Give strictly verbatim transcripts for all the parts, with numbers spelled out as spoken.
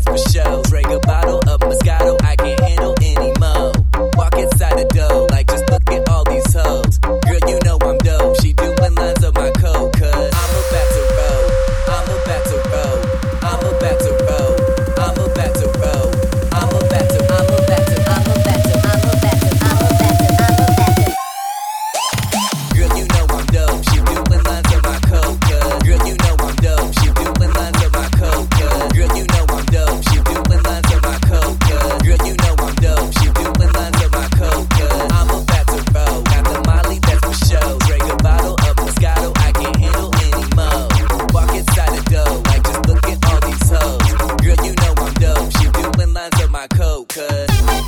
that's for show. Drink a bottle of Moscato, I can't handle any mo. Walk inside the dough, like just look at all these hoes. Girl, you know I'm dope, she doing lines of my coat. Cause I'm about to roll, I'm about to roll, I'm about to roll, I'm about to roll, I'm about to, I'm about to, I'm about to, I'm about to, I'm about to, I'm about to. Girl, you know I'm dope, she doing lines of my coat. Cause girl, you know I'm dope, she doing lines of my coat. Cause girl, you know I'm dope, she doing lines of my coat. Cause girl, you know I'm dope, she doing lines of my coat. Cause I'm about to roll, got the Molly, that's for show. Drink a bottle of Moscato, I can't handle any mo. Walk inside the dough, like just look at all these hoes. Girl, you know I'm dope, she doing lines of my coat. Cause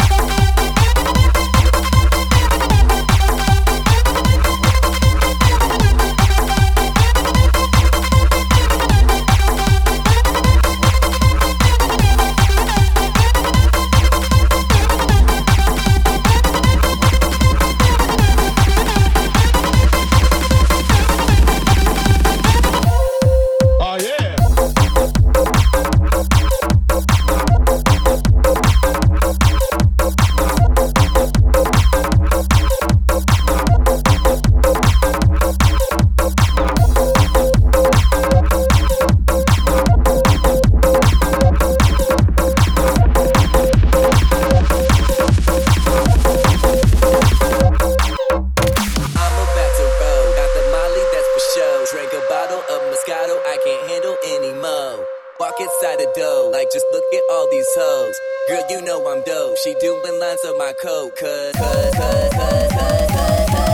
Oh yeah. I'm about to roll, got the Molly, that's for show. Drink a bottle of Moscato, I can't handle any mo. Walk inside the dough, like just look at all these hoes. Girl, you know I'm dope, she doing lines of my coat. Cause, cause, cause, cause, cause, cause, cause.